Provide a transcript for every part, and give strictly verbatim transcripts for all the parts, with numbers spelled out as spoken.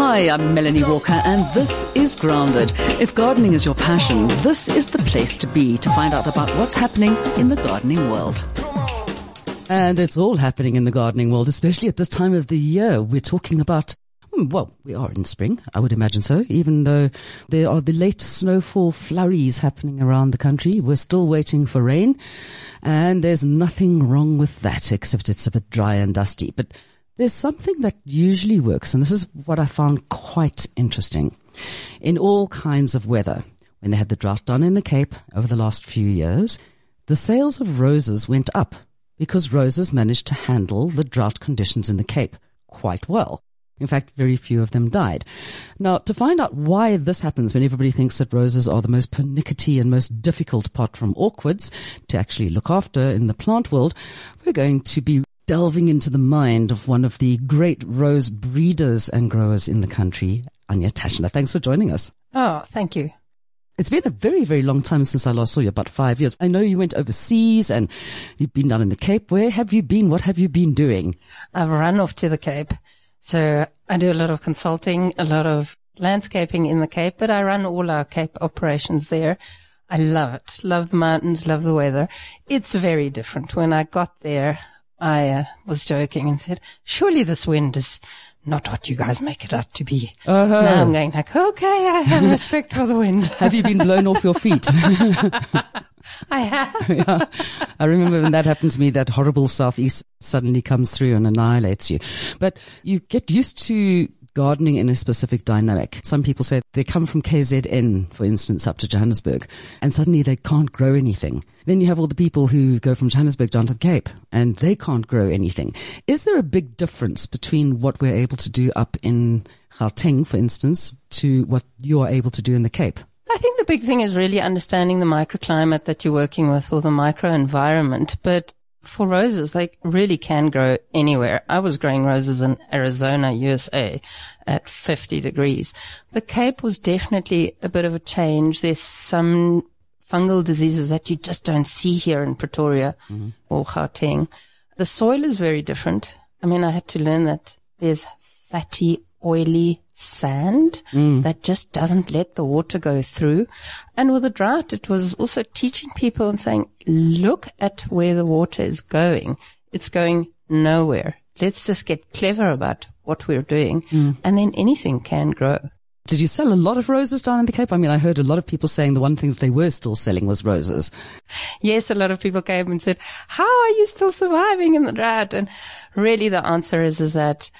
Hi, I'm Melanie Walker, and this is Grounded. If gardening is your passion, this is the place to be to find out about what's happening in the gardening world. And it's all happening in the gardening world, especially at this time of the year. We're talking about, well, we are in spring, I would imagine so, even though there are the late snowfall flurries happening around the country. We're still waiting for rain, and there's nothing wrong with that, except it's a bit dry and dusty. But there's something that usually works, and this is what I found quite interesting. In all kinds of weather, when they had the drought down in the Cape over the last few years, the sales of roses went up because roses managed to handle the drought conditions in the Cape quite well. In fact, very few of them died. Now, to find out why this happens when everybody thinks that roses are the most pernickety and most difficult apart from orchids to actually look after in the plant world, we're going to be delving into the mind of one of the great rose breeders and growers in the country, Anja Taschner. Thanks for joining us. Oh, thank you. It's been a very, very long time since I last saw you, about five years. I know you went overseas and you've been down in the Cape. Where have you been? What have you been doing? I've run off to the Cape. So I do a lot of consulting, a lot of landscaping in the Cape, but I run all our Cape operations there. I love it. Love the mountains, love the weather. It's very different. When I got there, I uh, was joking and said, surely this wind is not what you guys make it out to be. Uh-huh. Now I'm going like, okay, I have respect for the wind. Have you been blown off your feet? I have. Yeah. I remember when that happened to me, that horrible southeast suddenly comes through and annihilates you. But you get used to gardening in a specific dynamic. Some people say they come from K Z N, for instance, up to Johannesburg, and suddenly they can't grow anything. Then you have all the people who go from Johannesburg down to the Cape, and they can't grow anything. Is there a big difference between what we're able to do up in Gauteng, for instance, to what you are able to do in the Cape? I think the big thing is really understanding the microclimate that you're working with, or the microenvironment. But for roses, they really can grow anywhere. I was growing roses in Arizona, U S A at fifty degrees. The Cape was definitely a bit of a change. There's some fungal diseases that you just don't see here in Pretoria mm-hmm. or Gauteng. The soil is very different. I mean, I had to learn that there's fatty, oily sand mm. that just doesn't let the water go through. And with the drought, it was also teaching people and saying, look at where the water is going. It's going nowhere. Let's just get clever about what we're doing, mm. and then anything can grow. Did you sell a lot of roses down in the Cape? I mean, I heard a lot of people saying the one thing that they were still selling was roses. Yes, a lot of people came and said, how are you still surviving in the drought? And really the answer is, is that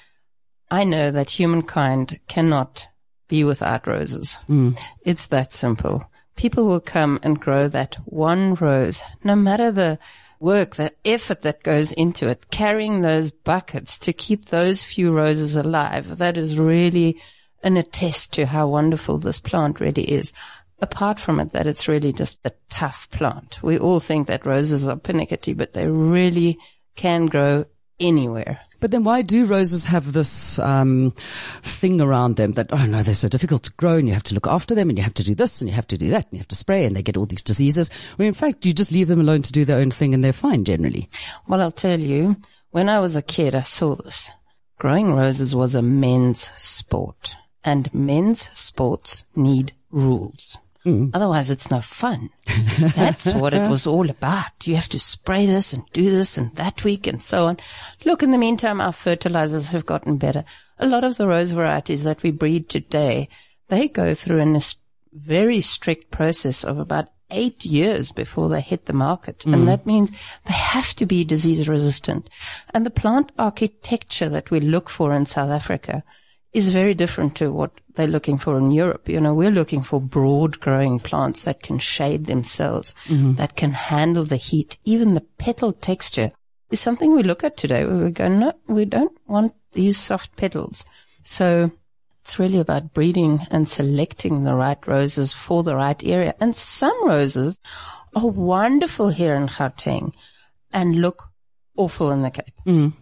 I know that humankind cannot be without roses. Mm. It's that simple. People will come and grow that one rose, no matter the work, the effort that goes into it, carrying those buckets to keep those few roses alive. That is really an attest to how wonderful this plant really is. Apart from it, that it's really just a tough plant. We all think that roses are pernickety, but they really can grow anywhere. But then why do roses have this um thing around them that, oh no, they're so difficult to grow and you have to look after them and you have to do this and you have to do that and you have to spray and they get all these diseases? Well, in fact, you just leave them alone to do their own thing and they're fine generally. Well, I'll tell you, when I was a kid, I saw this. Growing roses was a men's sport, and men's sports need rules. Mm. Otherwise, it's no fun. That's what it was all about. You have to spray this and do this and that week and so on. Look, in the meantime, our fertilizers have gotten better. A lot of the rose varieties that we breed today, they go through a very strict process of about eight years before they hit the market. Mm. And that means they have to be disease resistant. And the plant architecture that we look for in South Africa is very different to what they're looking for in Europe. You know, we're looking for broad growing plants that can shade themselves, mm-hmm. that can handle the heat. Even the petal texture is something we look at today where we go, no, we don't want these soft petals. So it's really about breeding and selecting the right roses for the right area. And some roses are wonderful here in Gauteng and look awful in the Cape. Mm.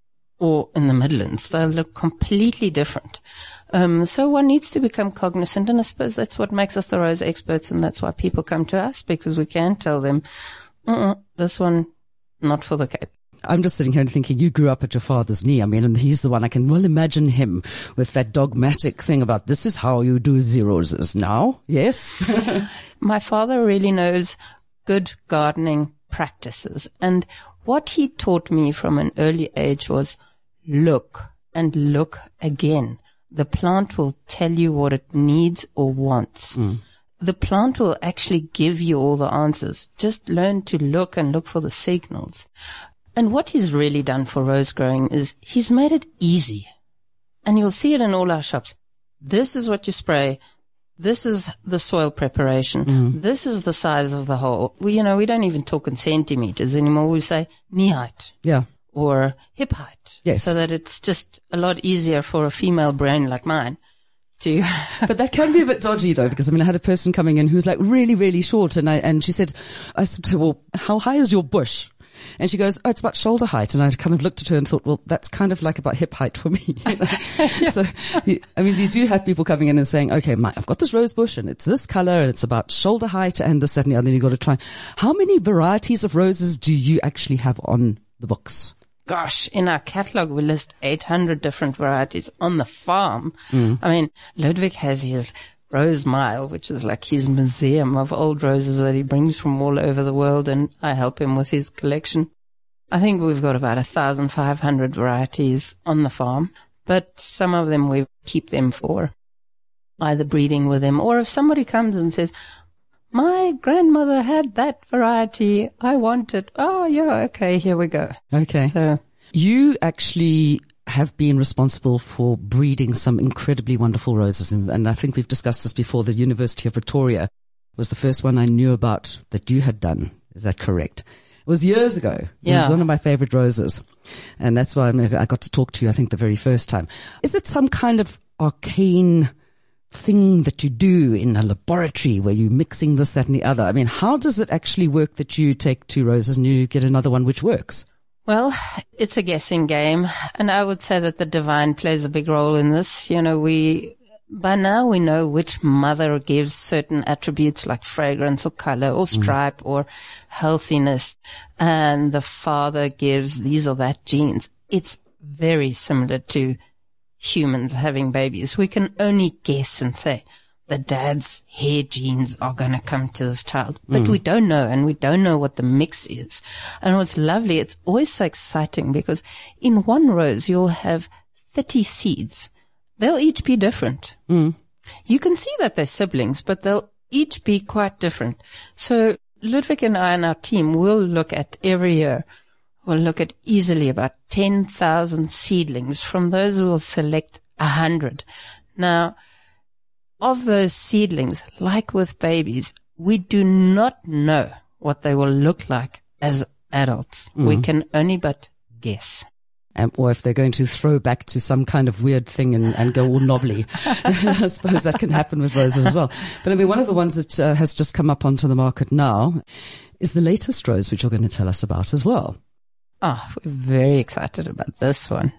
Or in the Midlands. They'll look completely different. Um, so one needs to become cognizant, and I suppose that's what makes us the rose experts, and that's why people come to us, because we can tell them, uh-uh, this one, not for the Cape. I'm just sitting here and thinking, you grew up at your father's knee. I mean, and he's the one, I can well imagine him with that dogmatic thing about this is how you do the roses now. Yes. My father really knows good gardening practices. And what he taught me from an early age was look and look again. The plant will tell you what it needs or wants. Mm. The plant will actually give you all the answers. Just learn to look and look for the signals. And what he's really done for rose growing is he's made it easy. And you'll see it in all our shops. This is what you spray. This is the soil preparation. Mm. This is the size of the hole. We, you know, we don't even talk in centimeters anymore. We say knee height. Yeah. Or hip height. Yes. So that it's just a lot easier for a female brain like mine to. But that can be a bit dodgy though, because I mean, I had a person coming in who's like really, really short, and I, and she said, I said to her, well, how high is your bush? And she goes, oh, it's about shoulder height. And I kind of looked at her and thought, well, that's kind of like about hip height for me. You know? Yeah. So, I mean, you do have people coming in and saying, okay, my, I've got this rose bush and it's this color and it's about shoulder height and this, that, and the other. And then you've got to try. How many varieties of roses do you actually have on the books? Gosh, in our catalog, we list eight hundred different varieties on the farm. Mm. I mean, Ludwig has his Rose Mile, which is like his museum of old roses that he brings from all over the world, and I help him with his collection. I think we've got about one thousand five hundred varieties on the farm, but some of them we keep them for either breeding with them, or if somebody comes and says, my grandmother had that variety, I want it. Oh, yeah, okay, here we go. Okay. So you actually have been responsible for breeding some incredibly wonderful roses. And, and I think we've discussed this before. The University of Pretoria was the first one I knew about that you had done. Is that correct? It was years ago. It yeah. was one of my favorite roses. And that's why I got to talk to you, I think, the very first time. Is it some kind of arcane thing that you do in a laboratory where you're mixing this, that, and the other? I mean, how does it actually work that you take two roses and you get another one which works? Well, it's a guessing game, and I would say that the divine plays a big role in this. You know, we, by now we know which mother gives certain attributes like fragrance or color or stripe mm. or healthiness, and the father gives these or that genes. It's very similar to humans having babies. We can only guess and say the dad's hair genes are going to come to this child, but mm. we don't know, and we don't know what the mix is. And what's lovely, it's always so exciting because in one rose you'll have thirty seeds. They'll each be different. Mm. You can see that they're siblings, but they'll each be quite different. So Ludwig and I and our team will look at every year, we'll look at easily about ten thousand seedlings. From those we'll select one hundred. Now, of those seedlings, like with babies, we do not know what they will look like as adults. Mm. We can only but guess. Um, or if they're going to throw back to some kind of weird thing and, and go all knobbly. I suppose that can happen with roses as well. But I mean, one of the ones that uh, has just come up onto the market now is the latest rose, which you're going to tell us about as well. Oh, we're very excited about this one.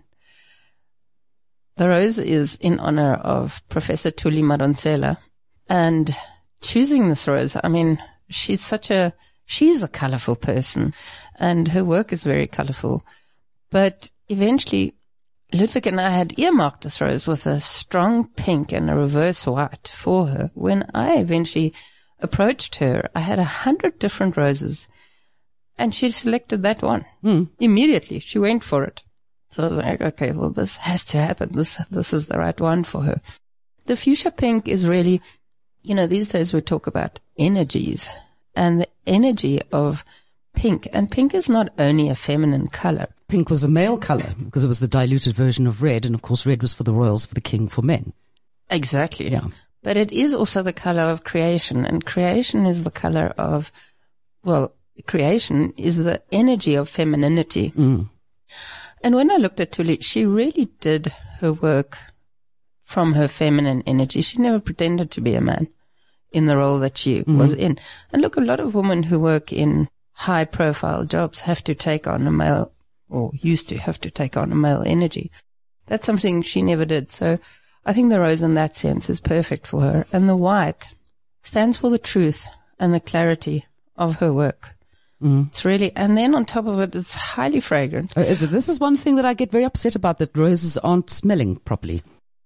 The rose is in honor of Professor Thuli Madonsela. And choosing this rose, I mean, she's such a, she's a colorful person and her work is very colorful. But eventually, Ludwig and I had earmarked this rose with a strong pink and a reverse white for her. When I eventually approached her, I had a hundred different roses and she selected that one. Mm. Immediately. She went for it. So I was like, okay, well, this has to happen. This, this is the right one for her. The fuchsia pink is really, you know, these days we talk about energies and the energy of pink. And pink is not only a feminine color. Pink was a male color because it was the diluted version of red. And of course, red was for the royals, for the king, for men. Exactly. Yeah. But it is also the color of creation, and creation is the color of, well, creation is the energy of femininity. Mm. And when I looked at Thuli, she really did her work from her feminine energy. She never pretended to be a man in the role that she mm-hmm. was in. And look, a lot of women who work in high profile jobs have to take on a male, or used to have to take on a male energy. That's something she never did. So I think the rose in that sense is perfect for her. And the white stands for the truth and the clarity of her work. Mm. It's really, and then on top of it, it's highly fragrant. Oh, is it? This is one thing that I get very upset about, that roses aren't smelling properly.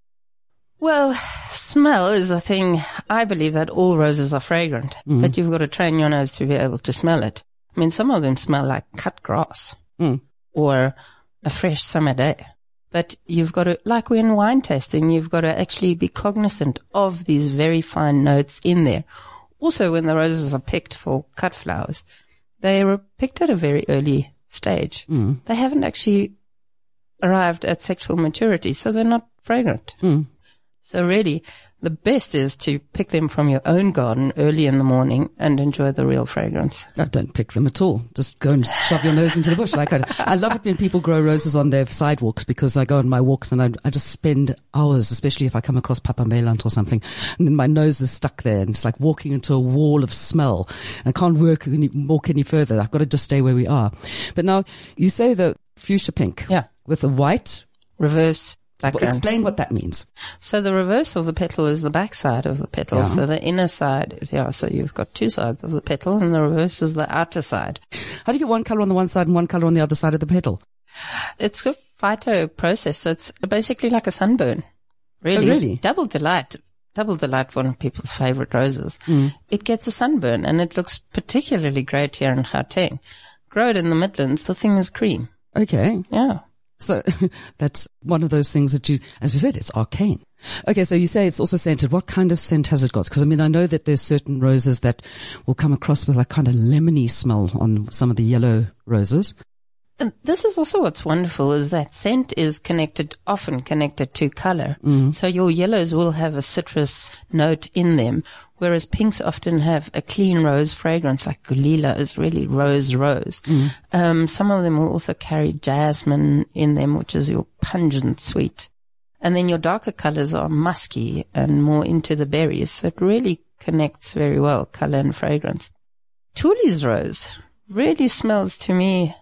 Well, smell is a thing. I believe that all roses are fragrant, mm. but you've got to train your nose to be able to smell it. I mean, some of them smell like cut grass mm. or a fresh summer day. But you've got to, like we're in wine tasting, you've got to actually be cognizant of these very fine notes in there. Also, when the roses are picked for cut flowers, they were picked at a very early stage. Mm. They haven't actually arrived at sexual maturity, so they're not fragrant. Mm. So really, the best is to pick them from your own garden early in the morning and enjoy the real fragrance. No, don't pick them at all. Just go and shove your nose into the bush. Like I, I love it when people grow roses on their sidewalks, because I go on my walks and I, I just spend hours, especially if I come across Papamelant or something, and then my nose is stuck there and it's like walking into a wall of smell. I can't work any, walk any further. I've got to just stay where we are. But now you say the fuchsia pink. Yeah. With a white reverse background. Explain what that means. So the reverse of the petal is the back side of the petal. Yeah. So the inner side, yeah, so you've got two sides of the petal, and the reverse is the outer side. How do you get one color on the one side and one color on the other side of the petal? It's a phyto process, so it's basically like a sunburn. Really? Oh, really? Double delight. Double delight, one of people's favorite roses. Mm. It gets a sunburn, and it looks particularly great here in Gauteng. Grow it in the Midlands, the thing is cream. Okay. Yeah. So that's one of those things that you, as we said, it's arcane. Okay, so you say it's also scented. What kind of scent has it got? Because I mean, I know that there's certain roses that will come across with like kind of lemony smell on some of the yellow roses. And this is also what's wonderful, is that scent is connected, often connected to color. Mm. So your yellows will have a citrus note in them, whereas pinks often have a clean rose fragrance, like Gulila is really rose rose. Mm. Um, some of them will also carry jasmine in them, which is your pungent sweet. And then your darker colors are musky and more into the berries. So it really connects very well, color and fragrance. Thule's rose really smells to me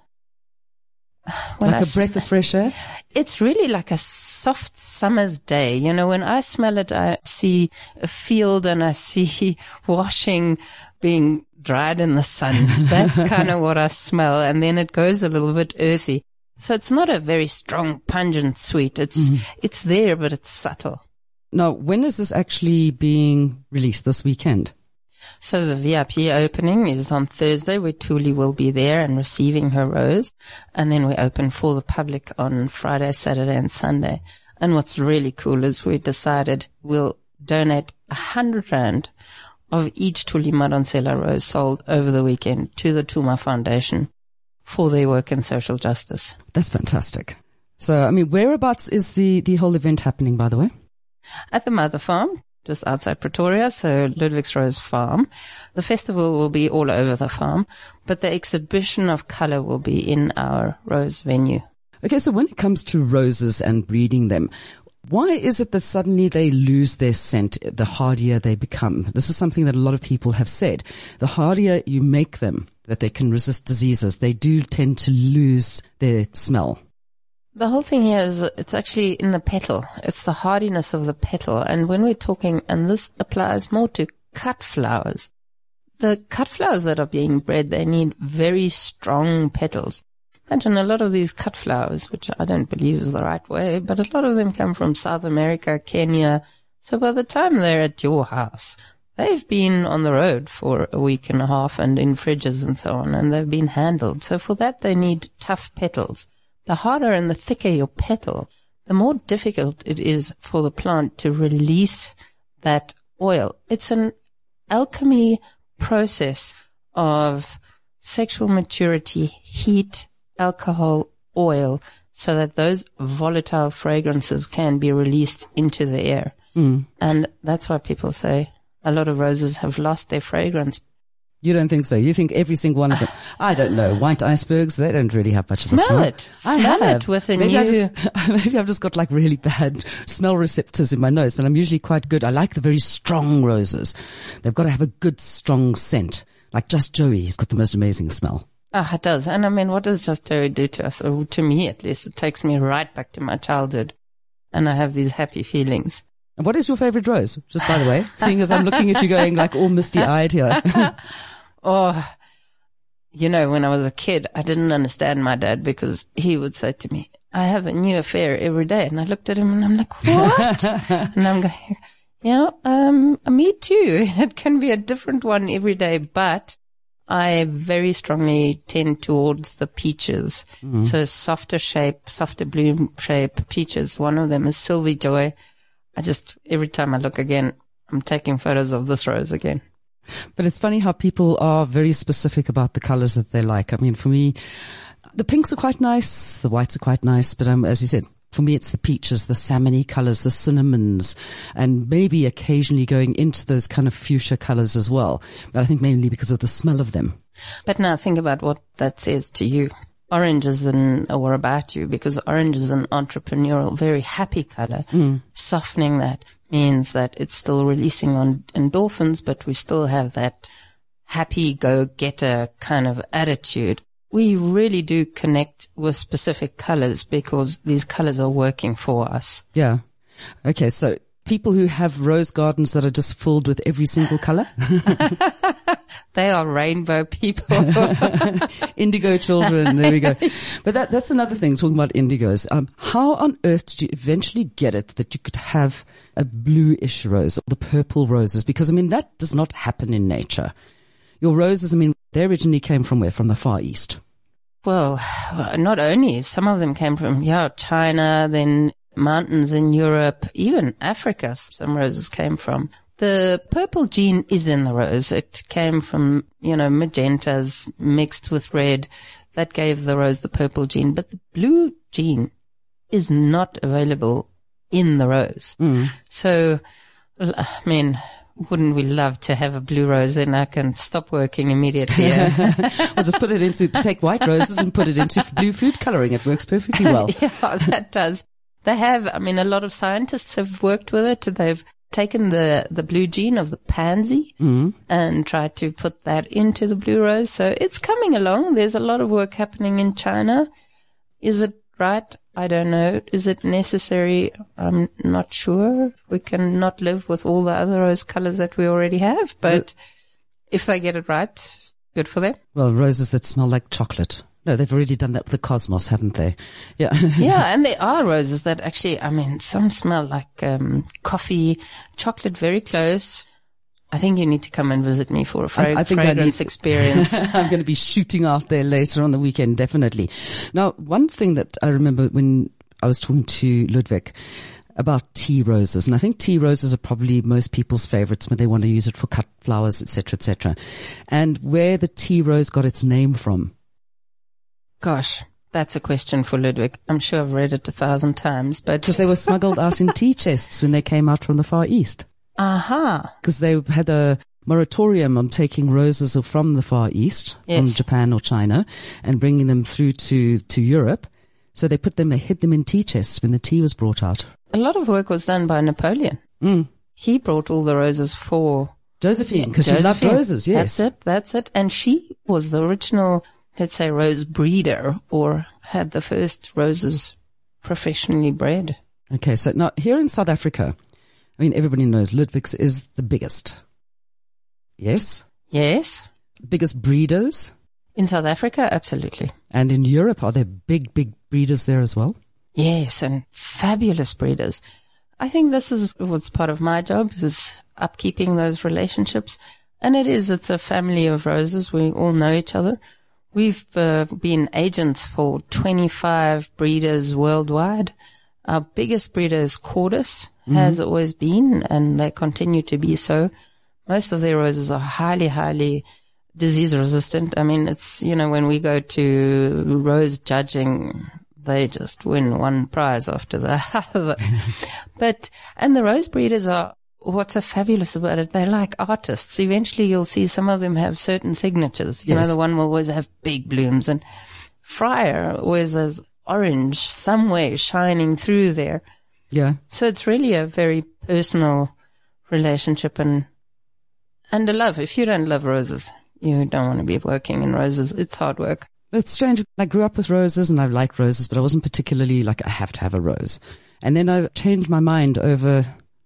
When like I a breath of fresh air? It's really like a soft summer's day. You know, when I smell it, I see a field and I see washing being dried in the sun. That's kind of what I smell. And then it goes a little bit earthy. So it's not a very strong, pungent sweet. It's, mm. it's there, but it's subtle. Now, when is this actually being released this weekend? So the V I P opening is on Thursday, where Thule will be there and receiving her rose. And then we open for the public on Friday, Saturday and Sunday. And what's really cool is we decided we'll donate a hundred rand of each Thule Madonsela rose sold over the weekend to the Tuma Foundation for their work in social justice. That's fantastic. So, I mean, whereabouts is the, the whole event happening, by the way? At the Mother Farm, just outside Pretoria, so Ludwigsrose Farm. The festival will be all over the farm, but the exhibition of color will be in our rose venue. Okay, so when it comes to roses and breeding them, why is it that suddenly they lose their scent the hardier they become? This is something that a lot of people have said. The hardier you make them, that they can resist diseases, they do tend to lose their smell. The whole thing here is it's actually in the petal. It's the hardiness of the petal. And when we're talking, and this applies more to cut flowers, the cut flowers that are being bred, they need very strong petals. Imagine a lot of these cut flowers, which I don't believe is the right way, but a lot of them come from South America, Kenya. So by the time they're at your house, they've been on the road for a week and a half and in fridges and so on, and they've been handled. So for that, they need tough petals. The harder and the thicker your petal, the more difficult it is for the plant to release that oil. It's an alchemy process of sexual maturity, heat, alcohol, oil, so that those volatile fragrances can be released into the air. Mm. And that's why people say a lot of roses have lost their fragrance. You don't think so? You think every single one of them? I don't know. White icebergs, they don't really have much smell of a smell. It. I smell have. it with a maybe new... I just, maybe I've just got like really bad smell receptors in my nose, but I'm usually quite good. I like the very strong roses. They've got to have a good, strong scent. Like Just Joey, he's got the most amazing smell. Ah, oh, it does. And I mean, what does Just Joey do to us? Or to me, at least, it takes me right back to my childhood. And I have these happy feelings. And what is your favorite rose? Just by the way, seeing as I'm looking at you going like all misty eyed here. Oh, You know, when I was a kid, I didn't understand my dad because he would say to me, I have a new affair every day. And I looked at him and I'm like, what? And I'm going, yeah, um, me too. It can be a different one every day, but I very strongly tend towards the peaches. Mm. So softer shape, softer bloom shape peaches. One of them is Sylvie Joy. I just, every time I look again, I'm taking photos of this rose again. But it's funny how people are very specific about the colors that they like. I mean, for me, the pinks are quite nice, the whites are quite nice, but um, as you said, for me, it's the peaches, the salmony colors, the cinnamons, and maybe occasionally going into those kind of fuchsia colors as well. But I think mainly because of the smell of them. But now think about what that says to you. Orange is an, or about you, because orange is an entrepreneurial, very happy color. Mm. Softening that means that it's still releasing on endorphins, but we still have that happy go-getter kind of attitude. We really do connect with specific colors because these colors are working for us. Yeah. Okay. So people who have rose gardens that are just filled with every single color. They are rainbow people. Indigo children. There we go. But that, that's another thing, talking about indigos. Um, how on earth did you eventually get it that you could have a bluish rose or the purple roses? Because I mean, that does not happen in nature. Your roses, I mean, they originally came from where? From the Far East. Well, not only. Some of them came from, yeah, China, then mountains in Europe, even Africa, some roses came from. The purple gene is in the rose. It came from, you know, magentas mixed with red. That gave the rose the purple gene. But the blue gene is not available in the rose. Mm. So, I mean, wouldn't we love to have a blue rose? Then I can stop working immediately. We'll just put it into, take white roses and put it into blue food coloring. It works perfectly well. Yeah, that does. They have, I mean, a lot of scientists have worked with it. They've taken the, the blue gene of the pansy mm. and tried to put that into the blue rose. So it's coming along. There's a lot of work happening in China. Is it right? I don't know. Is it necessary? I'm not sure. We can not live with all the other rose colors that we already have, but if they get it right, good for them. Well, roses that smell like chocolate. No, they've already done that with the cosmos, haven't they? Yeah. Yeah, and there are roses that actually, I mean, some smell like um coffee, chocolate, very close. I think you need to come and visit me for a fra- I, I think fragrance I need to, experience. I'm going to be shooting out there later on the weekend, definitely. Now, one thing that I remember when I was talking to Ludwig about tea roses, and I think tea roses are probably most people's favorites when they want to use it for cut flowers, et cetera, et cetera. And where the tea rose got its name from. Gosh, that's a question for Ludwig. I'm sure I've read it a thousand times, but because they were smuggled out in tea chests when they came out from the Far East. Aha. Because they had a moratorium on taking roses from the Far East, yes. from Japan or China, and bringing them through to, to Europe. So they put them, they hid them in tea chests when the tea was brought out. A lot of work was done by Napoleon. Mm. He brought all the roses for Josephine, because she loved roses, yes. That's it, that's it. And she was the original, let's say, rose breeder, or had the first roses professionally bred. Okay, so now here in South Africa, I mean, everybody knows Ludwig's is the biggest. Yes? Yes. Biggest breeders? In South Africa, absolutely. And in Europe, are there big, big breeders there as well? Yes, and fabulous breeders. I think this is what's part of my job, is upkeeping those relationships. And it is, it's a family of roses. We all know each other. We've uh, been agents for twenty-five breeders worldwide. Our biggest breeder is Cordis, mm-hmm. has always been, and they continue to be so. Most of their roses are highly, highly disease resistant. I mean, it's, you know, when we go to rose judging, they just win one prize after the other. But, and the rose breeders are, what's so fabulous about it, they're like artists. Eventually you'll see some of them have certain signatures. You yes. know, the one will always have big blooms, and Fryer always has orange somewhere shining through there. Yeah. So it's really a very personal relationship and, and a love. If you don't love roses, you don't want to be working in roses. It's hard work. It's strange. I grew up with roses and I liked roses, but I wasn't particularly like, I have to have a rose. And then I changed my mind over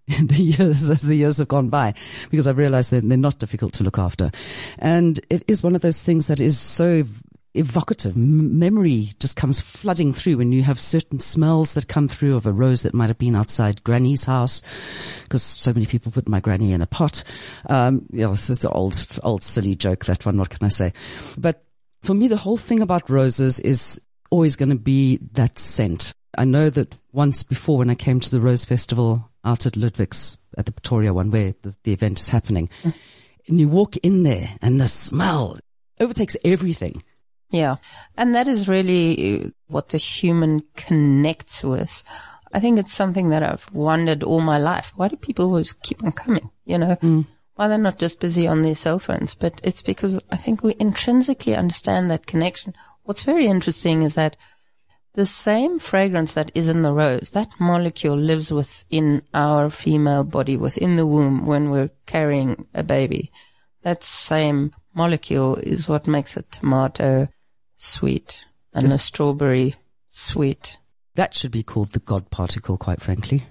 the years as the years have gone by, because I've realized that they're not difficult to look after. And it is one of those things that is so evocative. M- memory just comes flooding through when you have certain smells that come through of a rose that might have been outside Granny's house, because so many people put my granny in a pot. Um, yeah, this is an old, old silly joke, that one. What can I say? But for me, the whole thing about roses is always going to be that scent. I know that once before, when I came to the Rose Festival out at Ludwig's, at the Pretoria one, where the, the event is happening, mm. and you walk in there and the smell overtakes everything. Yeah. And that is really what the human connects with. I think it's something that I've wondered all my life. Why do people always keep on coming? You know, mm. why they're not just busy on their cell phones? But it's because I think we intrinsically understand that connection. What's very interesting is that the same fragrance that is in the rose, that molecule lives within our female body, within the womb when we're carrying a baby. That same molecule is what makes a tomato sweet and it's, a strawberry sweet. That should be called the God particle, quite frankly.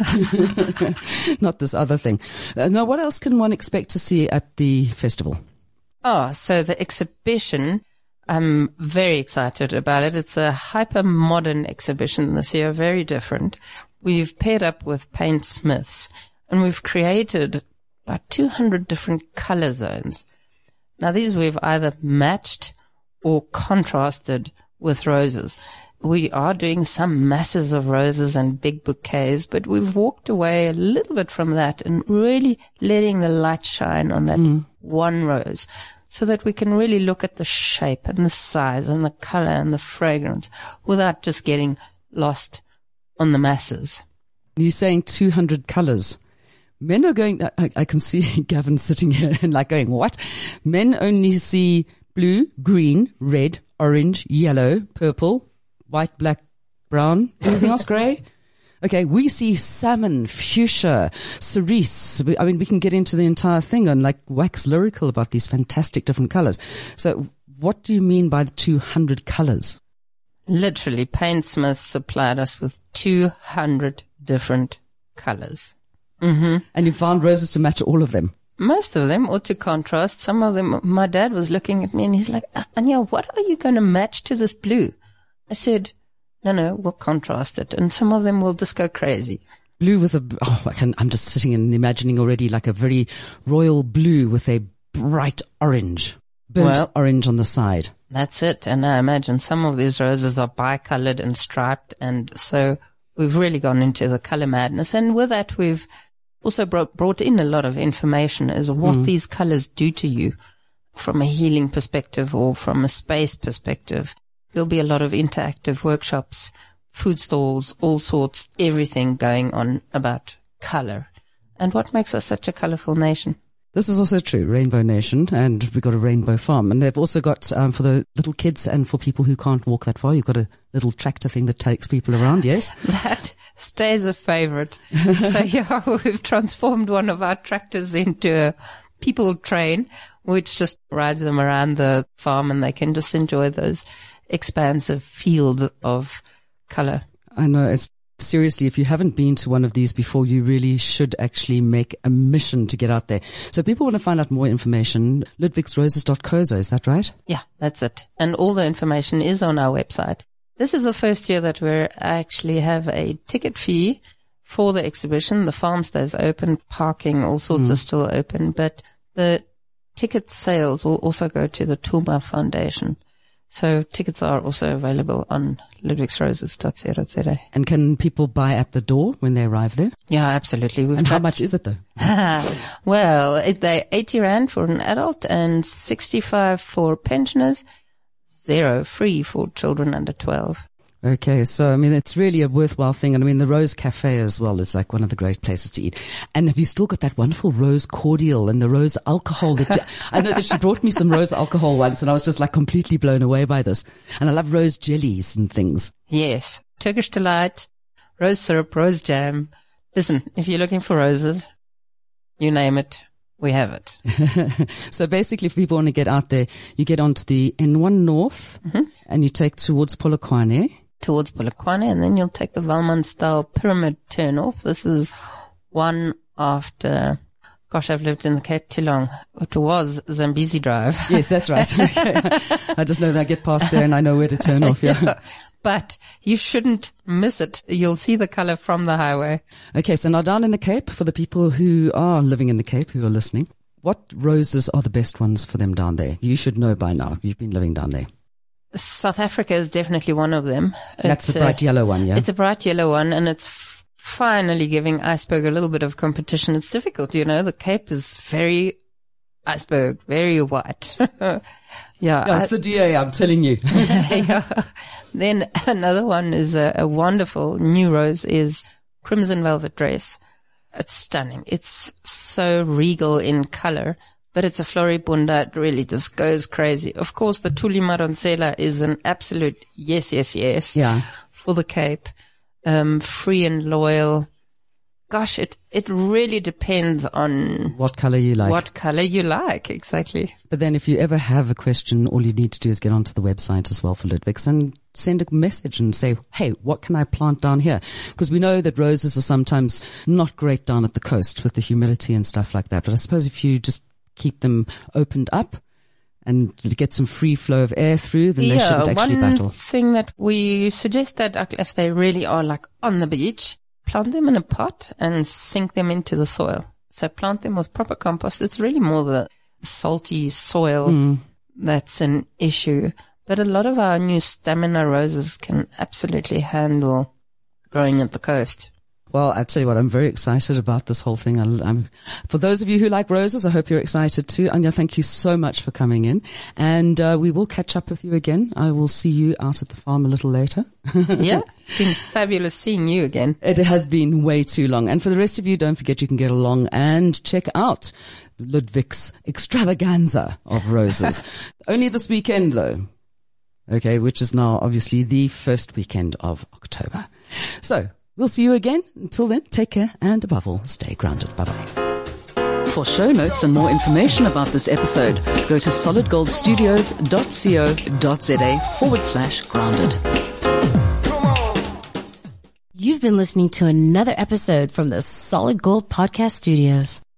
Not this other thing. Uh, now, what else can one expect to see at the festival? Oh, so the exhibition, I'm very excited about it. It's a hyper-modern exhibition this year, very different. We've paired up with paintsmiths, and we've created about two hundred different color zones. Now, these we've either matched or contrasted with roses. We are doing some masses of roses and big bouquets, but we've walked away a little bit from that and really letting the light shine on that mm. one rose, so that we can really look at the shape and the size and the color and the fragrance without just getting lost on the masses. You're saying two hundred colors. Men are going, I, I can see Gavin sitting here and like going, what? Men only see blue, green, red, orange, yellow, purple, white, black, brown. Anything else? Gray? Okay, we see salmon, fuchsia, cerise. I mean, we can get into the entire thing and like wax lyrical about these fantastic different colors. So what do you mean by the two hundred colors? Literally, paintsmiths supplied us with two hundred different colors. Mm-hmm. And you found roses to match all of them? Most of them, or to contrast. Some of them, my dad was looking at me and he's like, Anya, what are you going to match to this blue? I said, no, no, we'll contrast it. And some of them will just go crazy. Blue with a, oh, I can, I'm just sitting and imagining already like a very royal blue with a bright orange, burnt well, orange on the side. That's it. And I imagine some of these roses are bicolored and striped. And so we've really gone into the color madness. And with that, we've also brought, brought in a lot of information as to what mm. these colors do to you from a healing perspective or from a space perspective. There'll be a lot of interactive workshops, food stalls, all sorts, everything going on about color and what makes us such a colorful nation. This is also true, Rainbow Nation, and we've got a rainbow farm. And they've also got, um, for the little kids and for people who can't walk that far, you've got a little tractor thing that takes people around, yes? That stays a favorite. So yeah, we've transformed one of our tractors into a people train, which just rides them around the farm and they can just enjoy those expansive fields of color. I know. It's seriously, if you haven't been to one of these before, you really should actually make a mission to get out there. So people want to find out more information. ludwigs roses dot co za, is that right? Yeah, that's it. And all the information is on our website. This is the first year that we actually have a ticket fee for the exhibition. The farm stays open, parking, all sorts mm. are still open, but the ticket sales will also go to the Tuma Foundation. So tickets are also available on ludwigs roses dot co dot za. And can people buy at the door when they arrive there? Yeah, absolutely. We've and how much is it though? Well, it, they're eighty rand for an adult and sixty-five for pensioners, zero free for children under twelve. Okay, so I mean, it's really a worthwhile thing. And I mean, the Rose Cafe as well is like one of the great places to eat. And have you still got that wonderful rose cordial and the rose alcohol? That I know that she brought me some rose alcohol once and I was just like completely blown away by this. And I love rose jellies and things. Yes. Turkish delight, rose syrup, rose jam. Listen, if you're looking for roses, you name it, we have it. So basically, if people want to get out there, you get onto the N one North mm-hmm. and you take towards Polokwane. Towards Polokwane, and then you'll take the Valmont style pyramid turn off. This is one after, gosh, I've lived in the Cape too long. It was Zambezi Drive. Yes, that's right. Okay. I just know that I get past there and I know where to turn off. Yeah. Yeah. But you shouldn't miss it. You'll see the color from the highway. Okay, so now down in the Cape, for the people who are living in the Cape, who are listening, what roses are the best ones for them down there? You should know by now. You've been living down there. South Africa is definitely one of them. That's it's the bright a, yellow one, yeah? It's a bright yellow one, and it's f- finally giving iceberg a little bit of competition. It's difficult, you know. The Cape is very iceberg, very white. Yeah, That's the D A, I'm telling you. Yeah. Then another one is a, a wonderful new rose is Crimson Velvet Dress. It's stunning. It's so regal in color, but it's a floribunda. It really just goes crazy. Of course, the Tuli Maronsela is an absolute yes, yes, yes. Yeah. For the Cape. Um, free and loyal. Gosh, it, it really depends on What color you like. what color you like. Exactly. But then if you ever have a question, all you need to do is get onto the website as well for Ludwig's and send a message and say, hey, what can I plant down here? Because we know that roses are sometimes not great down at the coast with the humidity and stuff like that. But I suppose if you just keep them opened up and get some free flow of air through, then they shouldn't actually one battle. thing that we suggest that if they really are like on the beach, plant them in a pot and sink them into the soil. So plant them with proper compost. It's really more the salty soil mm. that's an issue. But a lot of our new stamina roses can absolutely handle growing at the coast. Well, I tell you what, I'm very excited about this whole thing. I, I'm, for those of you who like roses, I hope you're excited too. Anya, thank you so much for coming in. And uh, we will catch up with you again. I will see you out at the farm a little later. Yeah, it's been fabulous seeing you again. It has been way too long. And for the rest of you, don't forget you can get along and check out Ludwig's extravaganza of roses. Only this weekend though. Okay, which is now obviously the first weekend of October. So, we'll see you again. Until then, take care and above all, stay grounded. Bye-bye. For show notes and more information about this episode, go to solidgoldstudios.co.za forward slash grounded. You've been listening to another episode from the Solid Gold Podcast Studios.